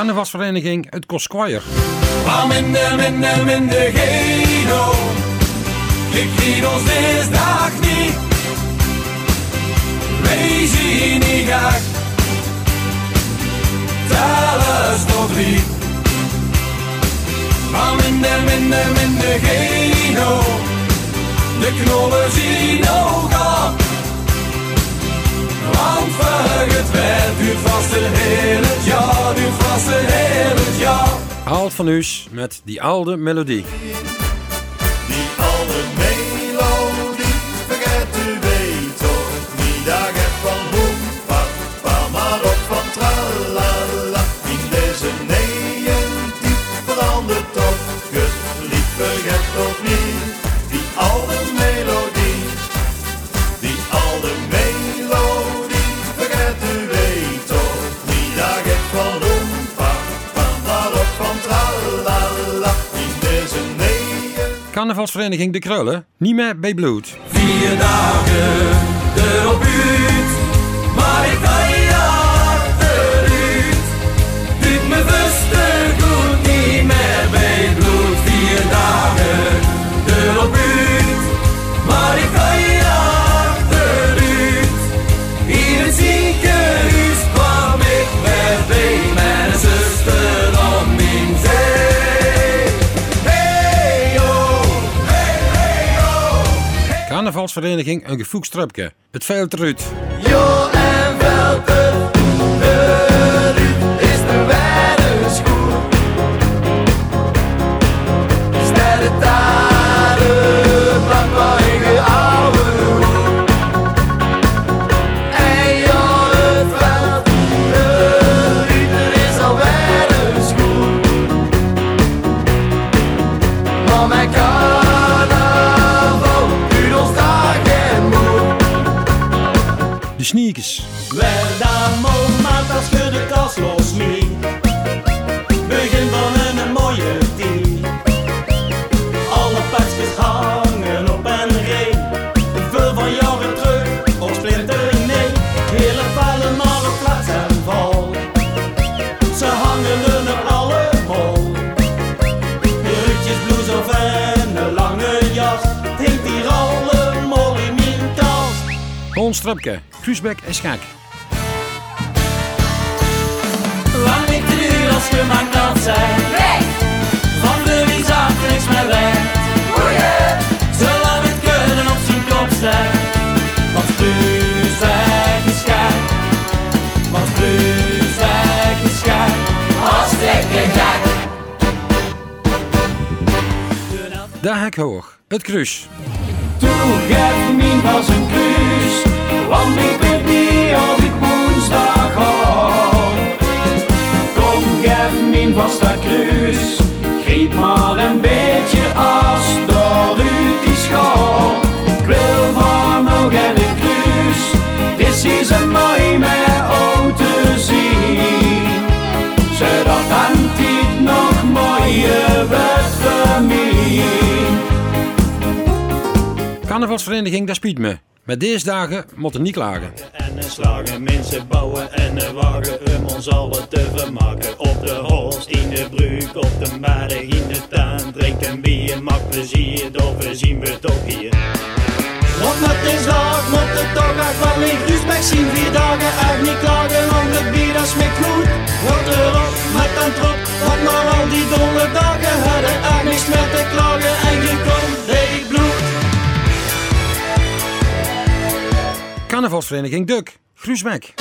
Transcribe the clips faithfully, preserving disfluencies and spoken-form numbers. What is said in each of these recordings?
Carnavalsvereniging het Koskwaier. Maar minder, minder, minder Geno. Ik zie ons dinsdag niet. Wij zien niet graag. Tel eens tot drie. Maar minder, minder, minder Geno. De knollen zien nog op. Want het werd duurt vast een heel het jaar, duurt vast een heel het jaar. Aalt van Huus met die oude melodie. Die oude melodie, vergeet u weet toch niet. Daar gaat van boem, pa, pa, maar op van tralala. In deze negentig verandert toch het lied, vergeet toch niet. Die oude melodie, die oude melodie, vergeet u weet toch niet. Daar gaat van boem, pa, pa, maar op van tralala. In deze negentig. Carnavalsvereniging De Krullen, niet meer bij bloed. Vier dagen erop uit, maar ik ga je achteruit. Doet me rustig goed, niet meer bij bloed. Vier dagen erop uit, maar ik ga je achteruit. In het ziekenhuis kwam ik weer bij mijn zuster om mijn zee. Hey oh, hey hey oh. Carnavalsvereniging een gevoegstrupke. Het veilt eruit. Jo en Velter, de Ruud is de weddenskoer. Sterren taren, blanke oude hoer. En jo het veld, de Ruud is al weddenskoer. Maar mijn carnaval duurt ons dag en moe. De sneakers. Waar dan moment als je de kast losliet. Begin van een mooie tijd. Alle pakjes hangen op een rij. Veel van jaren terug, op splinternieuw. Hele vallen maar op plaats en val. Ze hangen er nog allemaal. Ruutjes, blouse of en een lange jas. Het hangt hier allemaal in mijn kast. Ons strupke. Kruisbeek en Schak. Lang niet te duur als je maar nat zijn. Nee, Van de wie zag niks meer weg. goeie, Zolang het kunnen op zijn kop staat. Want plus weg is schijn. Want plus weg is schijn. hartstikke gek. De hek hoog. Het kruis. Toegeef me pas een kus. Want ik weet niet of ik woensdag ga. Kom, geef me vast dat kruis. Geef maar een beetje as door uit die school. Ik wil van nog een kruis. Dit is een mooi met oud te zien. Zodat dan dit nog mooier wordt voor mij. Carnavalsvereniging, dat spiet me. Met deze dagen moeten niet klagen. En een slagen, mensen bouwen en een wagen om ons allen te vermaken. Op de horst, in de broek, op de maardig, in de tuin. Drink een bier, maak plezier, door zien we toch hier. Want het is laat, moet het toch uit van licht. Dus bij zien vier dagen uit niet klagen. Om het bier dat smaakt goed. Wat erop, met een trop. Want na al die dolle dagen hadden echt niks meer te klagen. En je kon deed bloed. Carnavalsvereniging Duk. Gruusbeek.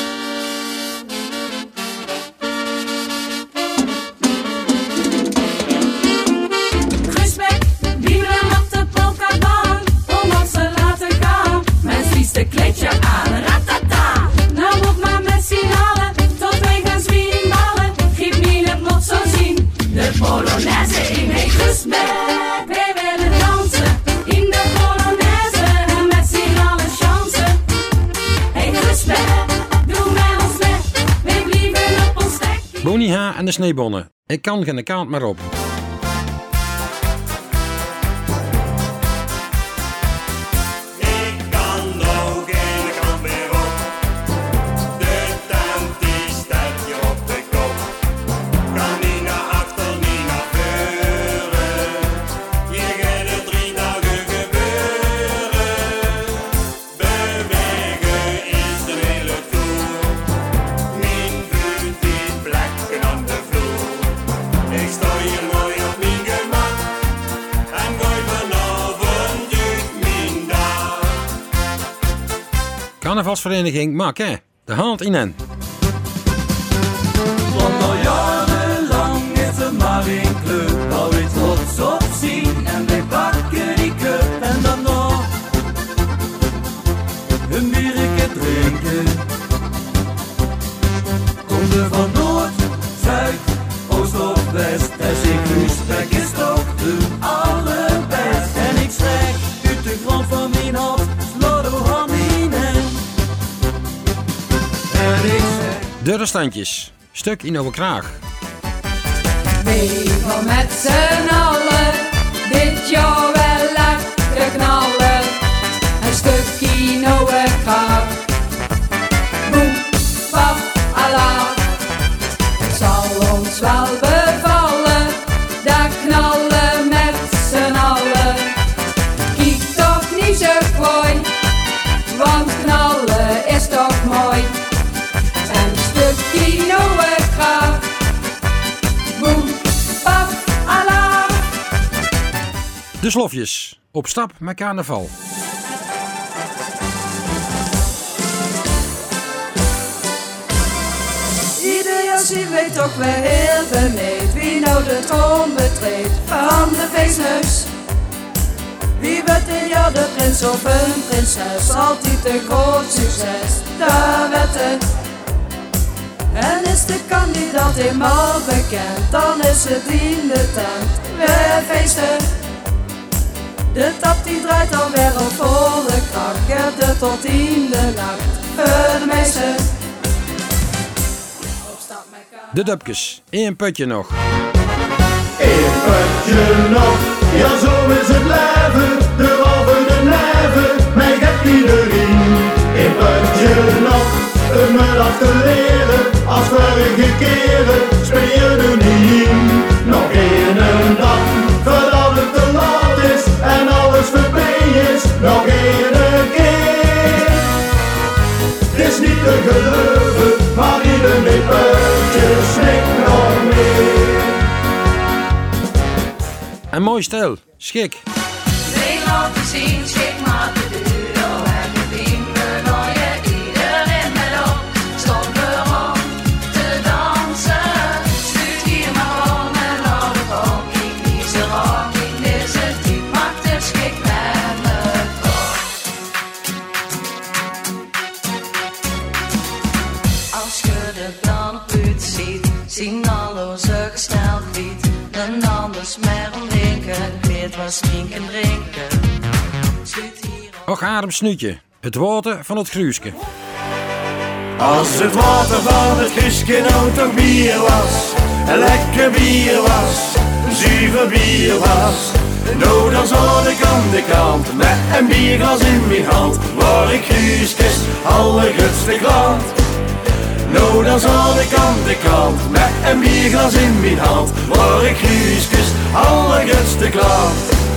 Gruusbeek, die rem op de polkabaan. Om ons te laten gaan. Mijn vieste kleedje aan, ratata. Nou moet maar met z'n allen. Tot wij gaan zwieballen. Geef me het mot zo zien. De Polonaise in mijn Gruusbeek. Wij willen dansen. In de Polonaise. En met z'n allen chansen. Hey Gruusbeek, doe met ons weg. Wij blijven op ons stek. Bonnie H. en de Sneebonnen. Ik kan geen kaart meer op. Ik kan nog geen kant meer op. De tent die staat je op de kop. Carnavalsvereniging Makke, de hand in hen. Want al jarenlang is er maar één club waar we trots op zien. En wij pakken die cup en dan nog een biertje drinken. Kom er van Noord, Zuid, Oost of West. En zeg Groesbeek is toch de allerbest. En ik zeg uit de grond van mijn hart, sloot door hand in hen. En ik zeg... De restantjes, stuk in oude kraag. We gaan met z'n allen dit jaar wel lekker knallen. Een stukje nouwe kraag. Boem, pap, ala. Het zal ons wel bevallen, dat knallen met z'n allen. Kiek toch niet zo gooi, want knallen is toch mooi. Een stukje nouwe kraag. Boem, pap, ala. De slofjes, op stap met carnaval. Ieder jasje weet toch wel heel beneed wie nou de troon betreedt van de feestneus. Wie wordt dit jaar de prins of een prinses? Altijd een groot succes, daar werd het. En is de kandidaat eenmaal bekend, dan is het in de tent. We feesten. De tap die draait alweer op volle kracht, de tot in de nacht. Voor de meesten. De dupkes, één putje nog. Eén putje nog, ja zo is het leven. De wolven de neven, mij geeft iedereen. Eén putje nog, om het af te leren. Als vorige keren speel je er niet in. Nog één dag, voordat het te laat is en alles voorbij is. Nog één keer. Het is niet te geloven, maar ieder met putjes snikt nog meer. En mooi stil, schik. Twee laten zien, schik maar de deur. En de vrienden hoor je iedereen met op. Stop erom te dansen. Stuurt hier maar om en hou de honking. Niet zo honking, is het diep, maakt het schik met me op. Als je de plan op uit ziet, zien al onze gesneld lied. En anders meer ontdrinken, weet wat sminken drinken. Och adem snuitje, het water van het gruuske. Als het water van het Guusje nou toch bier was, een lekker bier was, een zuiver bier was, nou dan zat ik aan de kant, met een bierglas in mijn hand, waar ik Guusjes allergrootste klant. Nou dan zat ik aan de kant, met een bierglas in mijn hand, waar ik Guusjes allergrootste klant.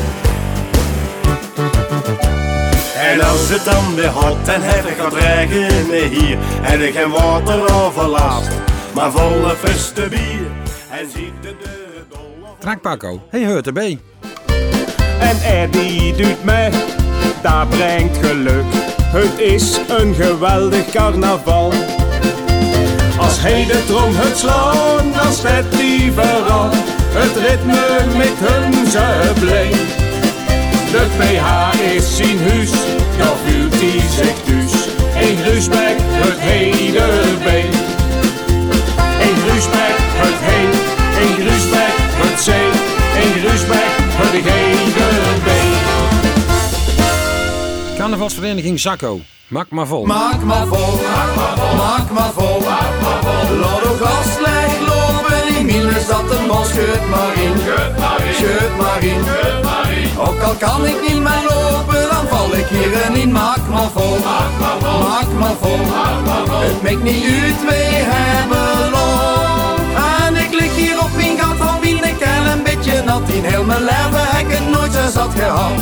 En als het dan weer hot en heftig gaat regenen hier, en ik geen water overlast, maar volle fuste bier, en ziet de deur dol. Trak Paco, hij hoort erbij. En Eddie doet mee, dat brengt geluk. Het is een geweldig carnaval. Als hij de trom het slaat, dan staat hij vooral. Het ritme met hun ze blij. De P H is zijn huis, daar voelt hij zich thuis. In Groesbeek het hele been. In Groesbeek het heen, in Groesbeek het zee. In Groesbeek het hele been. Carnavalsvereniging Zakko, maak maar vol. Maak maar vol, maak maar vol, maak maar vol, maak maar vol. Laat ook gas slecht lopen in minus dat de mol scheurt maar in, scheurt maar in. Ook al kan ik niet meer lopen, dan val ik hierin in. Maak maar vol, maak maar vol, maak maar vol. Het maakt niet uit, wij hebben lol. En ik lig hier op mijn gat van wie ik ken een beetje nat. In heel mijn leven heb ik het nooit zo zat gehad.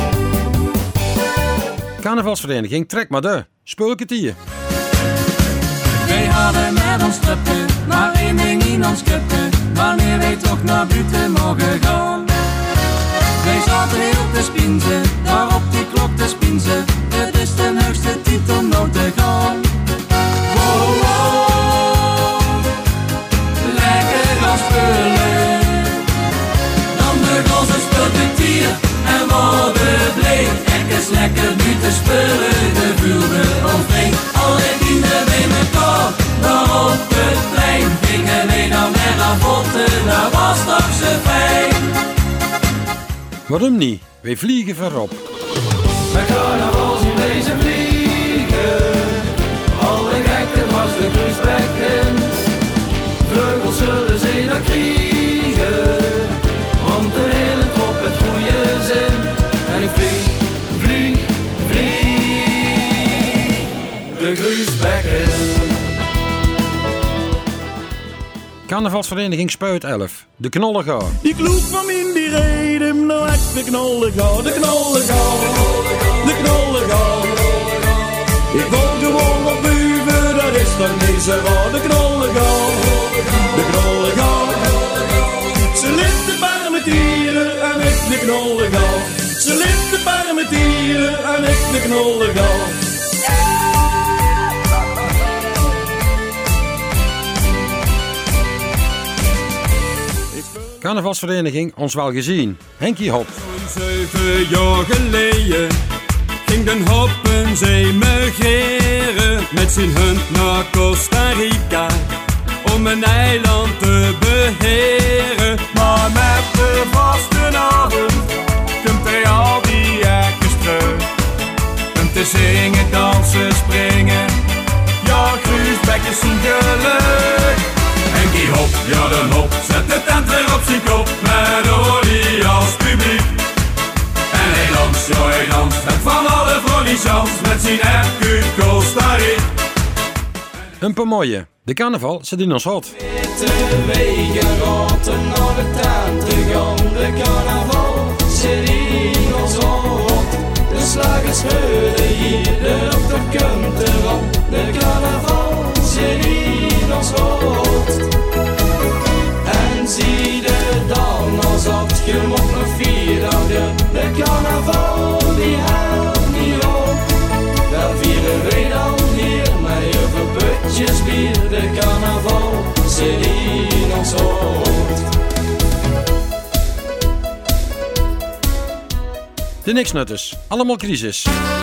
Carnavalsvereniging Trek maar de, spulketier. Wij hadden met ons truppen, maar één ding in ons kuppen. Wanneer wij toch naar buiten mogen gaan. Wij zaten heel te spinzen, daar op die klok te spinzen. Het is de hoogste tijd om nou te Waarom niet? Wij vliegen voorop. Met carnaval zien deze vliegen, alle gekte was de kruisbekken. Vleugels zullen ze dan kriegen, want de hele trop het goede zin. En ik vlieg, vlieg, vlieg, de kruisbekken. Carnavalsvereniging Spuit elf, de knollengaar. Die kloek van min die reden, nou echt de knollengaar, de knollengaar, de knollengaar. Ik woon gewoon op Buven, dat is dan niet zo raar, de knollengaar, de knollengaar. Ze ligt de bar met dieren en ik de knollengaar. Ze ligt de bar met dieren en ik de knollengaar. Carnavalsvereniging Ons Wel Gezien, Henkie Hop. Zeven jaar geleden ging den Hoppenzee migreren met zijn hond naar Costa Rica om een eiland te beheren. Maar met de vastenavond komt hij al die ergens terug om te zingen, dansen, springen. Ja, Kruisbekkers zien geluk. Henkie Hop, ja de hop, zet de tent weer op zijn kop met olie als publiek. En hij danst, ja hij danst, het van alle vrouwlichans met zijn Hercule Costa Rica. Een paar mooie. De carnaval zit in ons hart. Witte wegen rotten naar de tent te gaan. De carnaval zit in ons hart. De slagers heuren hier, de dokter komt eraan. De carnaval zit in ons hart. En zie de dan als het je mocht nog vier dagen. De carnaval die houdt niet op. Daar vieren wij dan hier met heel veel putjes bier. De carnaval zit in ons hoofd. De niksnutters, allemaal crisis.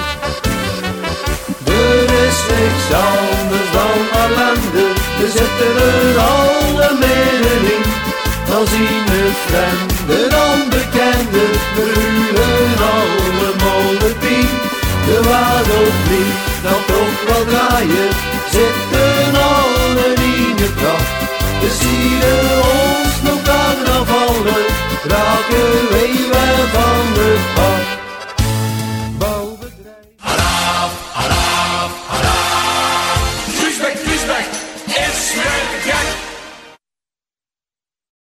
Er is niks anders dan ellende, we zitten er alle middenin. Dan zien we vreemden, onbekenden, verhuren alle monarchie. De wereld vliegt dan toch wel draaien, zitten alle in de kracht. We zien ons nog carnavallen, raken wij wel van